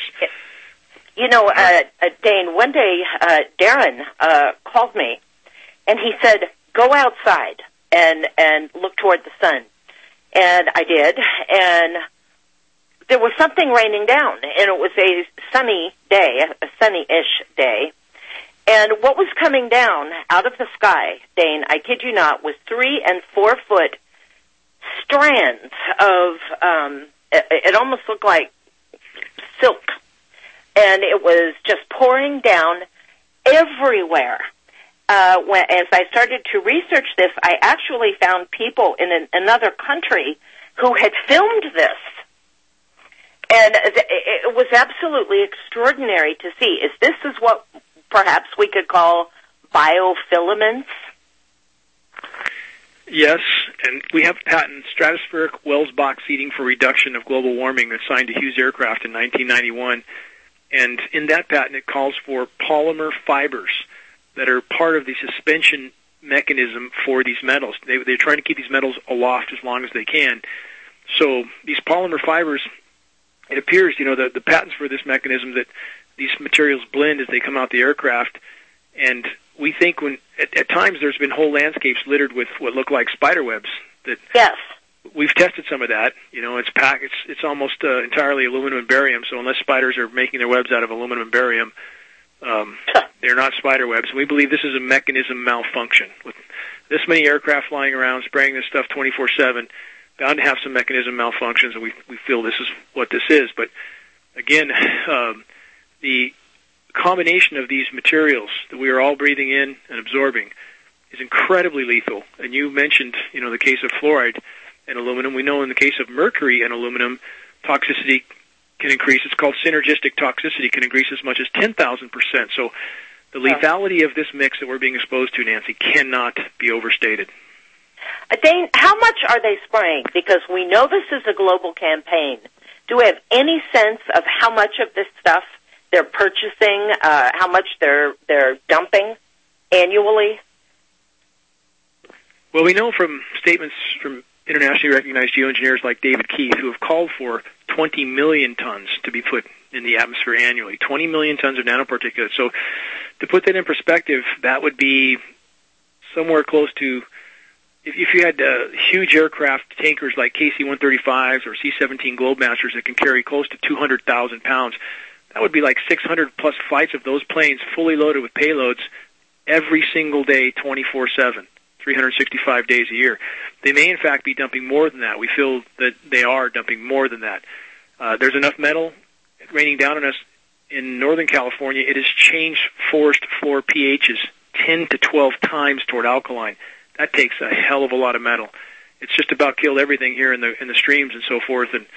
You know, uh, uh, Dane, one day uh, Darren uh, called me, and he said, go outside and, and look toward the sun. And I did, and there was something raining down, and it was a sunny day, a sunny-ish day. And what was coming down out of the sky, Dane, I kid you not, was three- and four-foot strands of, um, it, it almost looked like silk. And it was just pouring down everywhere. Uh, when, as I started to research this, I actually found people in an, another country who had filmed this. And it, it was absolutely extraordinary to see. Is this is what perhaps we could call biofilaments? Yes, and we have a patent, stratospheric Wells box seating for reduction of global warming, that's signed to Hughes Aircraft in nineteen ninety-one. And in that patent, it calls for polymer fibers that are part of the suspension mechanism for these metals. They, they're trying to keep these metals aloft as long as they can. So these polymer fibers, it appears, you know, the, the patents for this mechanism that these materials blend as they come out the aircraft. And we think when at, at times there's been whole landscapes littered with what look like spider webs. That yes, we've tested some of that. You know, it's pack. It's it's almost uh, entirely aluminum and barium. So unless spiders are making their webs out of aluminum and barium, um, they're not spider webs. We believe this is a mechanism malfunction. With this many aircraft flying around, spraying this stuff twenty-four seven, bound to have some mechanism malfunctions, and we we feel this is what this is. But again, um, the combination of these materials that we are all breathing in and absorbing is incredibly lethal. And you mentioned, you know, the case of fluoride and aluminum. We know in the case of mercury and aluminum, toxicity can increase. It's called synergistic toxicity, can increase as much as ten thousand percent. So the lethality of this mix that we're being exposed to, Nancy, cannot be overstated. Uh, Dane, how much are they spraying? Because we know this is a global campaign. Do we have any sense of how much of this stuff they're purchasing, uh, how much they're they're dumping annually? Well, we know from statements from internationally recognized geoengineers like David Keith, who have called for twenty million tons to be put in the atmosphere annually, twenty million tons of nanoparticulates. So to put that in perspective, that would be somewhere close to, if, if you had uh, huge aircraft tankers like K C one thirty-fives or C seventeen Globemasters that can carry close to two hundred thousand pounds, that would be like six hundred plus flights of those planes fully loaded with payloads every single day, twenty-four seven. three hundred sixty-five days a year. They may, in fact, be dumping more than that. We feel that they are dumping more than that. Uh, there's enough metal raining down on us in Northern California. It has changed forest floor pHs ten to twelve times toward alkaline. That takes a hell of a lot of metal. It's just about killed everything here in the in the streams and so forth. And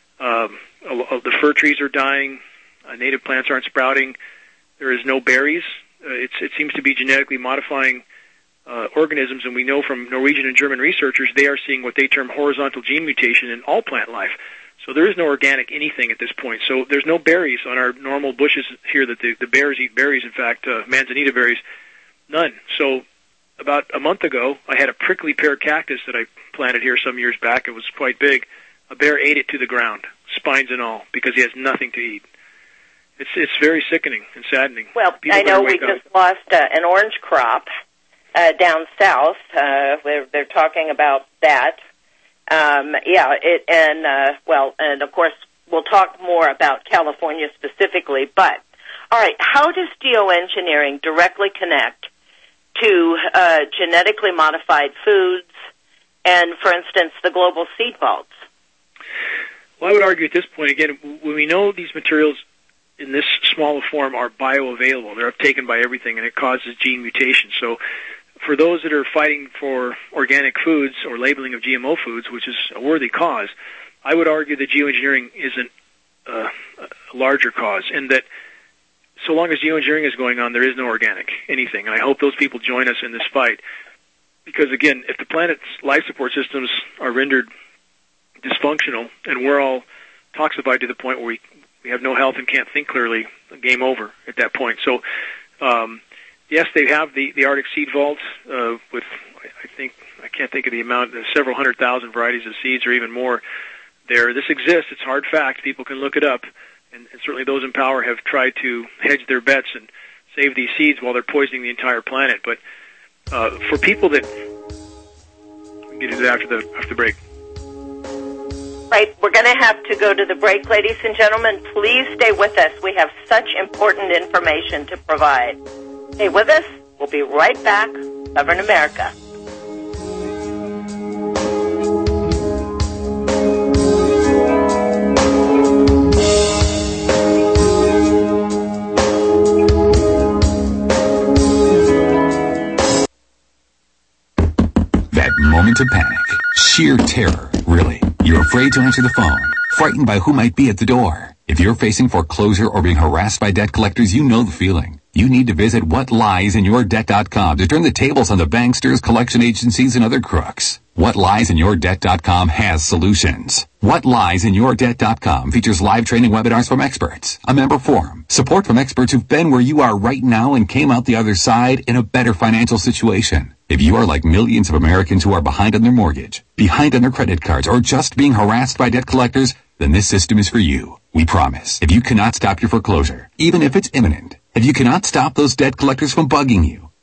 um, the fir trees are dying. Uh, native plants aren't sprouting. There is no berries. Uh, it's, it seems to be genetically modifying Uh, organisms, and we know from Norwegian and German researchers they are seeing what they term horizontal gene mutation in all plant life. So there is no organic anything at this point. So there's no berries on our normal bushes here that the, the bears eat berries, in fact, uh, manzanita berries, none. So about a month ago, I had a prickly pear cactus that I planted here some years back. It was quite big. A bear ate it to the ground, spines and all, because he has nothing to eat. It's it's very sickening and saddening. Well, People I know we up. just lost uh, an orange crop Uh, down south, uh, where they're talking about that. Um, yeah, it, and, uh, well, and of course, we'll talk more about California specifically, but, all right, how does geoengineering directly connect to uh, genetically modified foods and, for instance, the global seed vaults? Well, I would argue at this point, again, when we know these materials in this smaller form are bioavailable, they're taken by everything, and it causes gene mutation. So for those that are fighting for organic foods or labeling of G M O foods, which is a worthy cause, I would argue that geoengineering isn't uh, a larger cause, and that so long as geoengineering is going on, there is no organic anything. And I hope those people join us in this fight, because, again, if the planet's life support systems are rendered dysfunctional and we're all toxified to the point where we, we have no health and can't think clearly, game over at that point. So, um, yes, they have the, the Arctic seed vault uh, with, I think, I can't think of the amount, several hundred thousand varieties of seeds or even more there. This exists. It's hard fact. People can look it up. And, and certainly those in power have tried to hedge their bets and save these seeds while they're poisoning the entire planet. But uh, for people that... We'll get into that after the, after the break. Right, we're going to have to go to the break, ladies and gentlemen. Please stay with us. We have such important information to provide. Stay with us. We'll be right back. Govern America. That moment of panic. Sheer terror, really. You're afraid to answer the phone, frightened by who might be at the door. If you're facing foreclosure or being harassed by debt collectors, you know the feeling. You need to visit what lies in your debt dot com to turn the tables on the banksters, collection agencies, and other crooks. what lies in your debt dot com has solutions. what lies in your debt dot com features live training webinars from experts, a member forum, support from experts who've been where you are right now and came out the other side in a better financial situation. If you are like millions of Americans who are behind on their mortgage, behind on their credit cards, or just being harassed by debt collectors, then this system is for you. We promise. If you cannot stop your foreclosure, even if it's imminent, if you cannot stop those debt collectors from bugging you,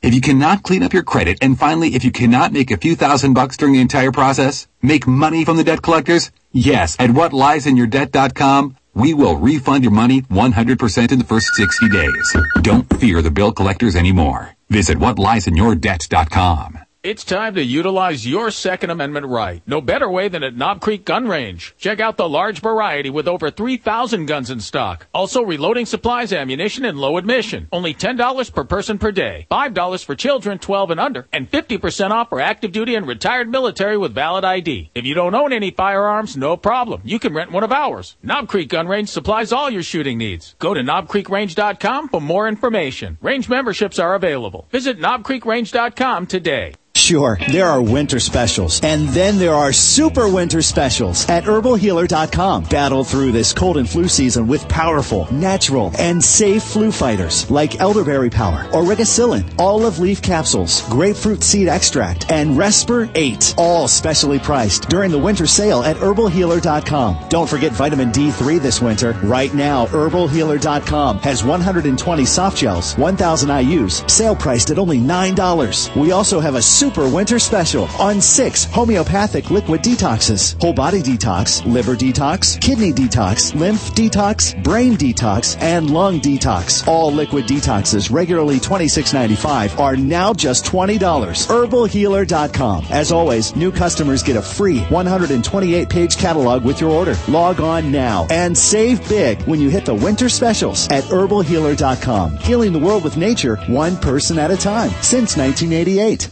If you cannot clean up your credit, and finally, if you cannot make a few thousand bucks during the entire process, make money from the debt collectors? Yes, at what lies in your debt dot com, we will refund your money one hundred percent in the first sixty days. Don't fear the bill collectors anymore. Visit what lies in your debt dot com. It's time to utilize your Second Amendment right. No better way than at Knob Creek Gun Range. Check out the large variety with over three thousand guns in stock. Also reloading supplies, ammunition, and low admission. Only ten dollars per person per day. five dollars for children twelve and under. And fifty percent off for active duty and retired military with valid I D. If you don't own any firearms, no problem. You can rent one of ours. Knob Creek Gun Range supplies all your shooting needs. Go to knob creek range dot com for more information. Range memberships are available. Visit knob creek range dot com today. Sure, there are winter specials, and then there are super winter specials at herbal healer dot com. Battle through this cold and flu season with powerful, natural, and safe flu fighters like elderberry power, origicillin, olive leaf capsules, grapefruit seed extract, and Resper eight, all specially priced during the winter sale at herbal healer dot com. Don't forget vitamin D three this winter. Right now, herbal healer dot com has one hundred twenty soft gels, one thousand I U's, sale priced at only nine dollars. We also have a super Super winter special on six homeopathic liquid detoxes: whole body detox, liver detox, kidney detox, lymph detox, brain detox, and lung detox. All liquid detoxes, regularly twenty-six ninety-five, are now just twenty dollars. herbal healer dot com. As always, new customers get a free one hundred twenty-eight page catalog with your order. Log on now and save big when you hit the winter specials at herbal healer dot com. Healing the world with nature, one person at a time, since nineteen eighty-eight.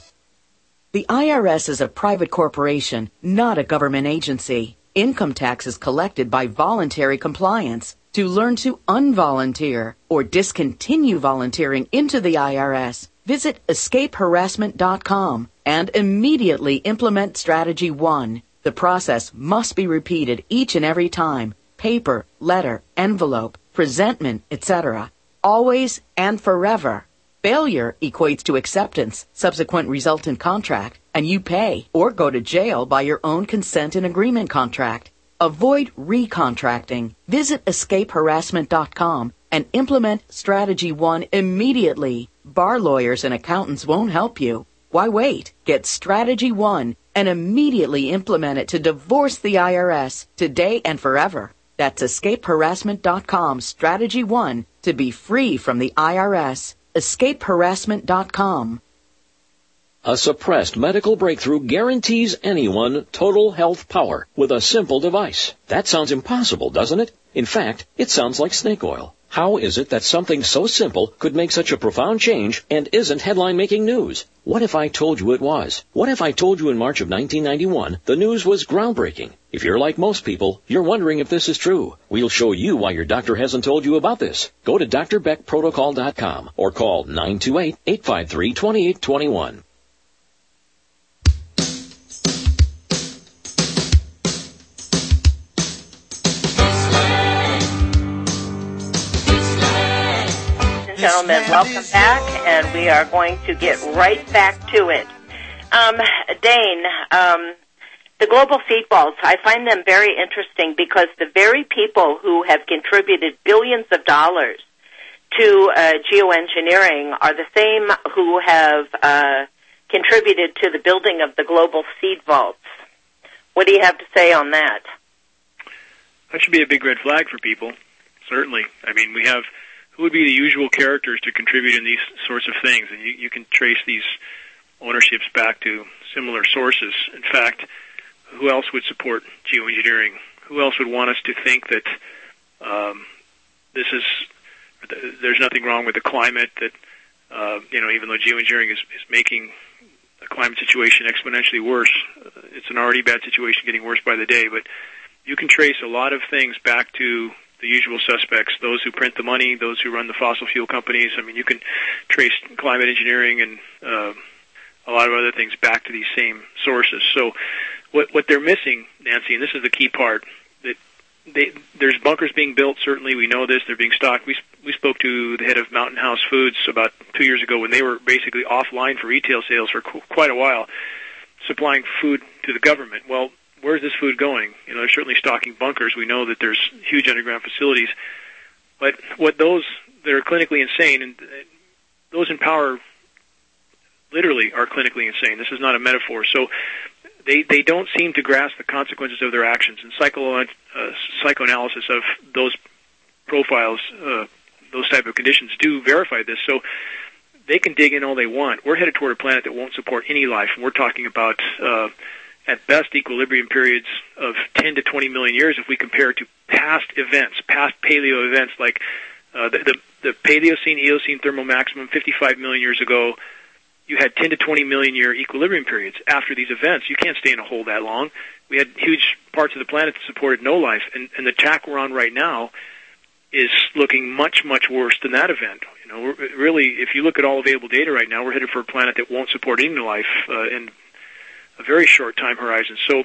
The I R S is a private corporation, not a government agency. Income tax is collected by voluntary compliance. To learn to unvolunteer or discontinue volunteering into the I R S, visit escape harassment dot com and immediately implement Strategy one. The process must be repeated each and every time. Paper, letter, envelope, presentment, et cetera. Always and forever. Failure equates to acceptance, subsequent resultant contract, and you pay or go to jail by your own consent and agreement contract. Avoid recontracting. Visit escape harassment dot com and implement Strategy one immediately. Bar lawyers and accountants won't help you. Why wait? Get Strategy one and immediately implement it to divorce the I R S today and forever. That's escape harassment dot com Strategy one to be free from the I R S. escape harassment dot com. A suppressed medical breakthrough guarantees anyone total health power with a simple device. That sounds impossible, doesn't it? In fact, it sounds like snake oil. How is it that something so simple could make such a profound change and isn't headline-making news? What if I told you it was? What if I told you in March of nineteen ninety-one the news was groundbreaking? If you're like most people, you're wondering if this is true. We'll show you why your doctor hasn't told you about this. Go to D R beck protocol dot com or call nine two eight, eight five three, two eight two one. Gentlemen, welcome back, and we are going to get right back to it. Um, Dane, um, the global seed vaults, I find them very interesting because the very people who have contributed billions of dollars to uh, geoengineering are the same who have uh, contributed to the building of the global seed vaults. What do you have to say on that? That should be a big red flag for people, certainly. I mean, we have... Who would be the usual characters to contribute in these sorts of things? And you, you can trace these ownerships back to similar sources. In fact, who else would support geoengineering? Who else would want us to think that um, this is there's nothing wrong with the climate? That uh, you know, even though geoengineering is, is making the climate situation exponentially worse, uh, it's an already bad situation getting worse by the day. But you can trace a lot of things back to the usual suspects, those who print the money, those who run the fossil fuel companies. I mean, you can trace climate engineering and uh, a lot of other things back to these same sources. So what what they're missing, Nancy, and this is the key part, that they, there's bunkers being built, certainly we know this, they're being stocked. We, we spoke to the head of Mountain House Foods about two years ago when they were basically offline for retail sales for qu- quite a while, supplying food to the government. Well, where's this food going? You know, they're certainly stocking bunkers. We know that there's huge underground facilities. But what those that are clinically insane, and those in power literally are clinically insane. This is not a metaphor. So they they don't seem to grasp the consequences of their actions. And psycho, uh, psychoanalysis of those profiles, uh, those type of conditions, do verify this. So they can dig in all they want. We're headed toward a planet that won't support any life. And we're talking about, uh, at best, equilibrium periods of ten to twenty million years if we compare it to past events, past paleo events like uh, the, the, the Paleocene, Eocene thermal maximum fifty-five million years ago. You had ten to twenty million year equilibrium periods after these events. You can't stay in a hole that long. We had huge parts of the planet that supported no life. And, and the tack we're on right now is looking much, much worse than that event. You know, we're, really, if you look at all available data right now, we're headed for a planet that won't support any life uh, in a very short time horizon. So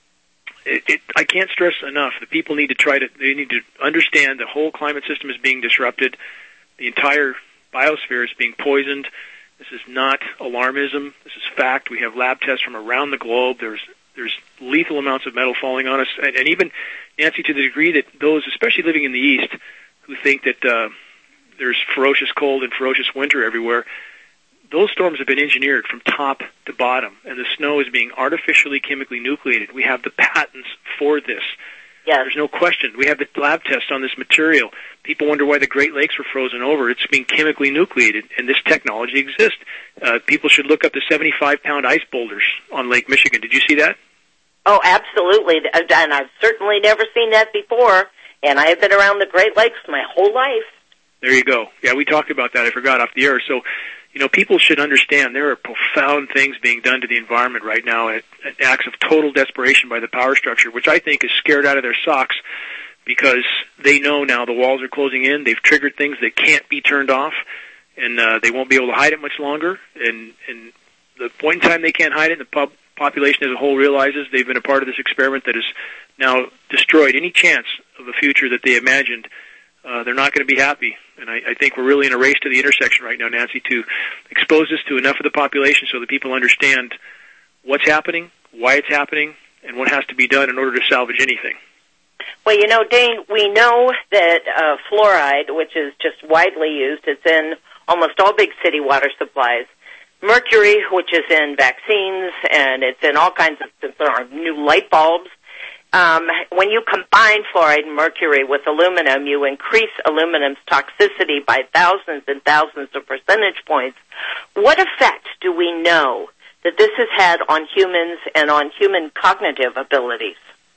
it, it, I can't stress enough that people need to try to, they need to understand the whole climate system is being disrupted. The entire biosphere is being poisoned. This is not alarmism. This is fact. We have lab tests from around the globe. There's there's lethal amounts of metal falling on us. And, and even, Nancy, to the degree that those, especially living in the East, who think that uh, there's ferocious cold and ferocious winter everywhere, those storms have been engineered from top to bottom, and the snow is being artificially chemically nucleated. We have the patents for this. Yes. There's no question. We have the lab tests on this material. People wonder why the Great Lakes were frozen over. It's being chemically nucleated, and this technology exists. Uh, people should look up the seventy-five pound ice boulders on Lake Michigan. Did you see that? Oh, absolutely. And I've certainly never seen that before, and I have been around the Great Lakes my whole life. There you go. Yeah, we talked about that. I forgot off the air. So, you know, people should understand there are profound things being done to the environment right now at, at acts of total desperation by the power structure, which I think is scared out of their socks because they know now the walls are closing in. They've triggered things that can't be turned off, and uh, they won't be able to hide it much longer. And, and the point in time they can't hide it, the pub, population as a whole realizes they've been a part of this experiment that has now destroyed any chance of a future that they imagined. Uh, they're not going to be happy. And I, I think we're really in a race to the intersection right now, Nancy, to expose this to enough of the population so that people understand what's happening, why it's happening, and what has to be done in order to salvage anything. Well, you know, Dane, we know that uh, fluoride, which is just widely used, it's in almost all big city water supplies. Mercury, which is in vaccines, and it's in all kinds of there are new light bulbs. Um, when you combine fluoride and mercury with aluminum, you increase aluminum's toxicity by thousands and thousands of percentage points. What effect do we know that this has had on humans and on human cognitive abilities?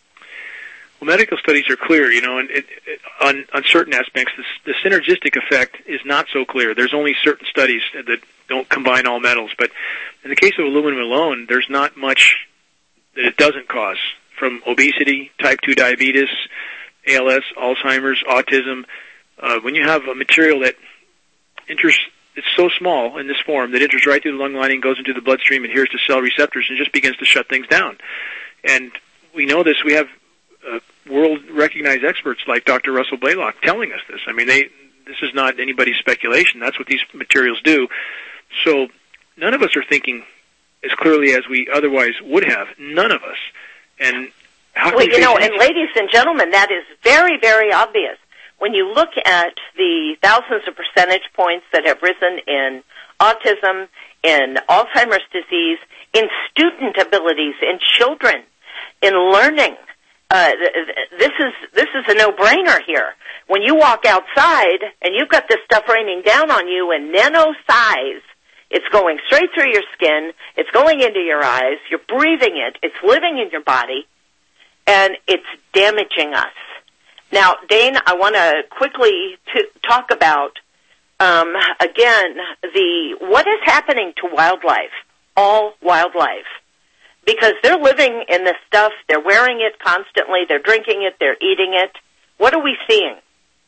Well, medical studies are clear, you know, and it, it, on, on certain aspects, this, the synergistic effect is not so clear. There's only certain studies that don't combine all metals. But in the case of aluminum alone, there's not much that it doesn't cause, from obesity, type two diabetes, A L S, Alzheimer's, autism. Uh, when you have a material that enters, it's so small in this form that enters right through the lung lining, goes into the bloodstream, adheres to cell receptors, and just begins to shut things down. And we know this. We have uh, world-recognized experts like Doctor Russell Blaylock telling us this. I mean, they this is not anybody's speculation. That's what these materials do. So none of us are thinking as clearly as we otherwise would have. None of us. And how can well, you know, anything? and ladies and gentlemen, that is very, very obvious. When you look at the thousands of percentage points that have risen in autism, in Alzheimer's disease, in student abilities, in children, in learning, uh, this is this is a no-brainer here. When you walk outside and you've got this stuff raining down on you in nano size, it's going straight through your skin, it's going into your eyes, you're breathing it, it's living in your body, and it's damaging us. Now, Dane, I want to quickly to talk about, um, again, the what is happening to wildlife, all wildlife, because they're living in this stuff, they're wearing it constantly, they're drinking it, they're eating it. What are we seeing?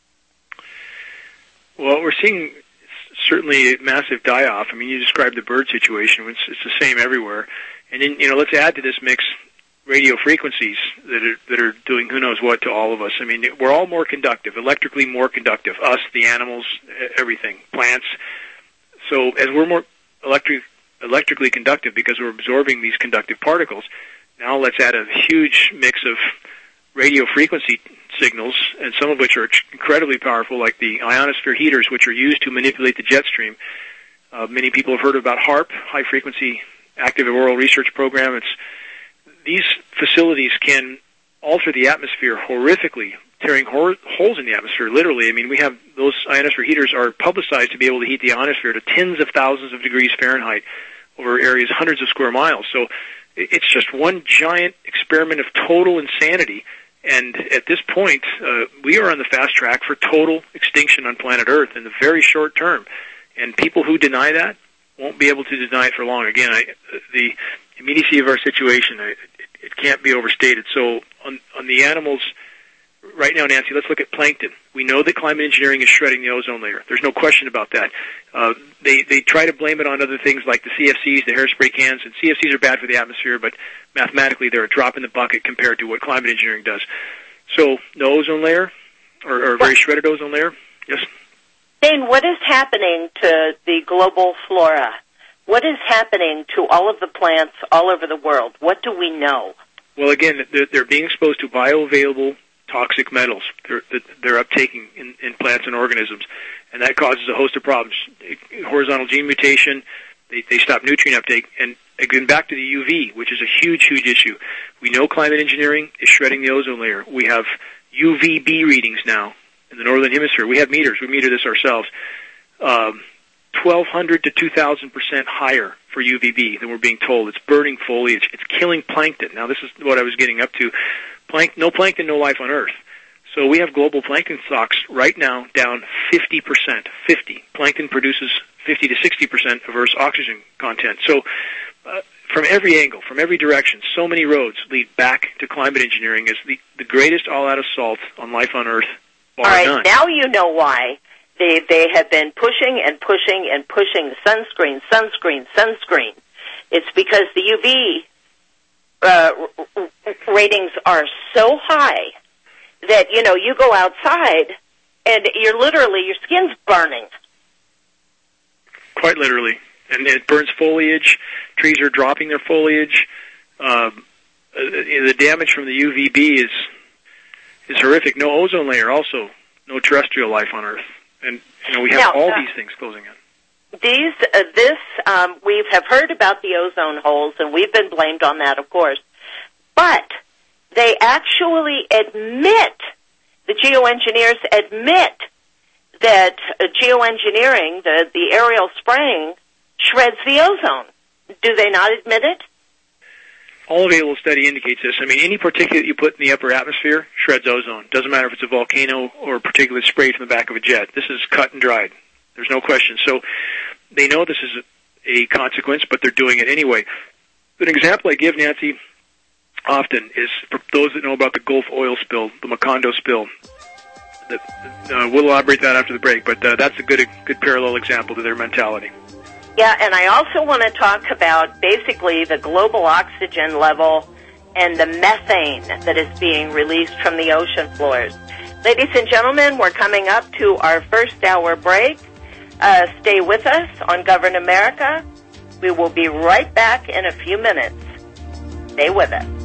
Well, we're seeing certainly a massive die-off. I mean, you described the bird situation. It's, it's the same everywhere. And then, you know, let's add to this mix radio frequencies that are, that are doing who knows what to all of us. I mean, we're all more conductive, electrically more conductive. Us, the animals, everything, plants. So as we're more electric, electrically conductive because we're absorbing these conductive particles, now let's add a huge mix of radio frequency signals, and some of which are incredibly powerful, like the ionosphere heaters, which are used to manipulate the jet stream. Uh, Uh, many people have heard about HAARP, High Frequency Active Auroral Research Program. It's these facilities can alter the atmosphere horrifically, tearing hor- holes in the atmosphere, literally. I mean, we have those ionosphere heaters are publicized to be able to heat the ionosphere to tens of thousands of degrees Fahrenheit over areas hundreds of square miles. So it's just one giant experiment of total insanity. And at this point, uh, we are on the fast track for total extinction on planet Earth in the very short term. And people who deny that won't be able to deny it for long. Again, I, the immediacy of our situation, I, it, it can't be overstated. So on, on the animals, right now, Nancy, let's look at plankton. We know that climate engineering is shredding the ozone layer. There's no question about that. Uh, they, they try to blame it on other things like the C F Cs, the hairspray cans, and C F Cs are bad for the atmosphere, but mathematically they're a drop in the bucket compared to what climate engineering does. So no ozone layer, or, or very shredded ozone layer. Yes? Dane, what is happening to the global flora? What is happening to all of the plants all over the world? What do we know? Well, again, they're, they're being exposed to bioavailable toxic metals they're, that they're uptaking in, in plants and organisms, and that causes a host of problems. Horizontal gene mutation, they, they stop nutrient uptake, and again, back to the U V, which is a huge, huge issue. We know climate engineering is shredding the ozone layer. We have U V B readings now in the northern hemisphere. We have meters. We meter this ourselves. Um, twelve hundred to two thousand percent higher for U V B than we're being told. It's burning foliage. It's killing plankton. Now, this is what I was getting up to. Plank, no plankton, no life on Earth. So we have global plankton stocks right now down fifty percent. fifty. Plankton produces fifty to sixty percent of Earth's oxygen content. So uh, from every angle, from every direction, so many roads lead back to climate engineering as the, the greatest all-out assault on life on Earth, bar All right, none. now you know why they they have been pushing and pushing and pushing sunscreen, sunscreen, sunscreen. It's because the U V uh, ratings are so high that, you know, you go outside and you're literally, your skin's burning. Quite literally. And it burns foliage. Trees are dropping their foliage. Um, the damage from the U V B is is horrific. No ozone layer also. No terrestrial life on Earth. And, you know, we have Now, all uh, these things closing in. These, uh, this, um, we have heard about the ozone holes, and we've been blamed on that, of course. But they actually admit, the geoengineers admit that uh, geoengineering, the, the aerial spraying, shreds the ozone. Do they not admit it? All available study indicates this. I mean, any particulate you put in the upper atmosphere shreds ozone. Doesn't matter if it's a volcano or a particulate sprayed from the back of a jet. This is cut and dried. There's no question. So they know this is a consequence, but they're doing it anyway. An example I give, Nancy, often is for those that know about the Gulf oil spill, the Macondo spill. The, uh, we'll elaborate that after the break, but uh, that's a good, a good parallel example to their mentality. Yeah, and I also want to talk about basically the global oxygen level and the methane that is being released from the ocean floors. Ladies and gentlemen, we're coming up to our first hour break. Uh, stay with us on Govern America. We will be right back in a few minutes. Stay with us.